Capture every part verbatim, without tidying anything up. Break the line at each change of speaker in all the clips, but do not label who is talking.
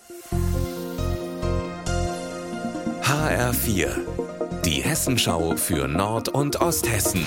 H R vier, die Hessenschau für Nord- und Osthessen.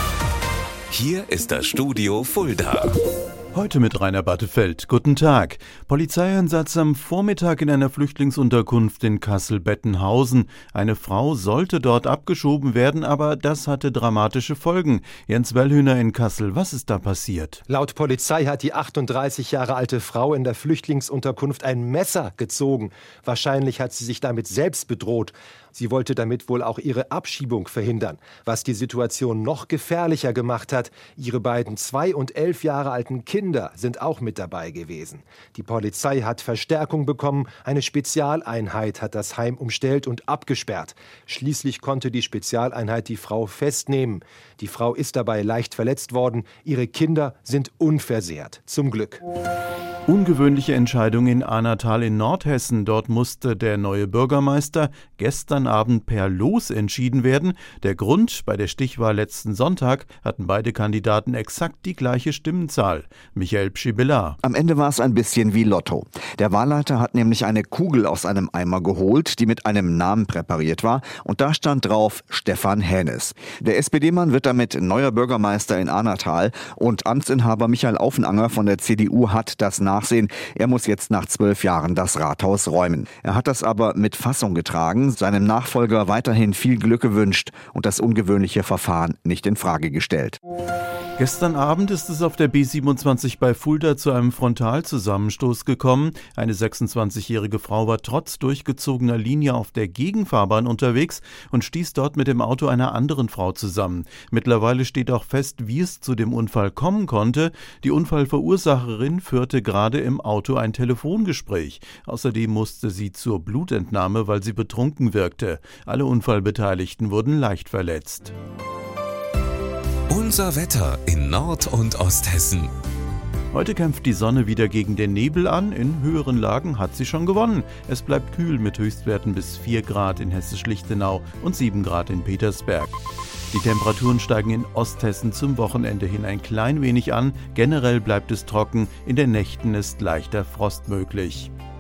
Hier ist das Studio Fulda.
Heute mit Rainer Battefeld. Guten Tag. Polizeieinsatz am Vormittag in einer Flüchtlingsunterkunft in Kassel-Bettenhausen. Eine Frau sollte dort abgeschoben werden, aber das hatte dramatische Folgen. Jens Wellhüner in Kassel, was ist da passiert?
Laut Polizei hat die achtunddreißig Jahre alte Frau in der Flüchtlingsunterkunft ein Messer gezogen. Wahrscheinlich hat sie sich damit selbst bedroht. Sie wollte damit wohl auch ihre Abschiebung verhindern. Was die Situation noch gefährlicher gemacht hat, ihre beiden zwei und elf Jahre alten Kinder sind auch mit dabei gewesen. Die Polizei hat Verstärkung bekommen, eine Spezialeinheit hat das Heim umstellt und abgesperrt. Schließlich konnte die Spezialeinheit die Frau festnehmen. Die Frau ist dabei leicht verletzt worden, ihre Kinder sind unversehrt, zum Glück.
Ungewöhnliche Entscheidung in Ahnatal in Nordhessen. Dort musste der neue Bürgermeister gestern Abend per Los entschieden werden. Der Grund: bei der Stichwahl letzten Sonntag hatten beide Kandidaten exakt die gleiche Stimmenzahl. Michael Pschibilla.
Am Ende war es ein bisschen wie Lotto. Der Wahlleiter hat nämlich eine Kugel aus einem Eimer geholt, die mit einem Namen präpariert war. Und da stand drauf Stefan Hänes. Der S P D-Mann wird damit neuer Bürgermeister in Ahnatal. Und Amtsinhaber Michael Aufenanger von der C D U hat das Nachsehen. Er muss jetzt nach zwölf Jahren das Rathaus räumen. Er hat das aber mit Fassung getragen, seinem Nachfolger weiterhin viel Glück gewünscht und das ungewöhnliche Verfahren nicht in Frage gestellt.
Gestern Abend ist es auf der B siebenundzwanzig bei Fulda zu einem Frontalzusammenstoß gekommen. Eine sechsundzwanzigjährige Frau war trotz durchgezogener Linie auf der Gegenfahrbahn unterwegs und stieß dort mit dem Auto einer anderen Frau zusammen. Mittlerweile steht auch fest, wie es zu dem Unfall kommen konnte. Die Unfallverursacherin führte gerade im Auto ein Telefongespräch. Außerdem musste sie zur Blutentnahme, weil sie betrunken wirkte. Alle Unfallbeteiligten wurden leicht verletzt.
Unser Wetter in Nord- und Osthessen.
Heute kämpft die Sonne wieder gegen den Nebel an. In höheren Lagen hat sie schon gewonnen. Es bleibt kühl mit Höchstwerten bis vier Grad in Hessisch-Lichtenau und sieben Grad in Petersberg. Die Temperaturen steigen in Osthessen zum Wochenende hin ein klein wenig an. Generell bleibt es trocken. In den Nächten ist leichter Frost möglich.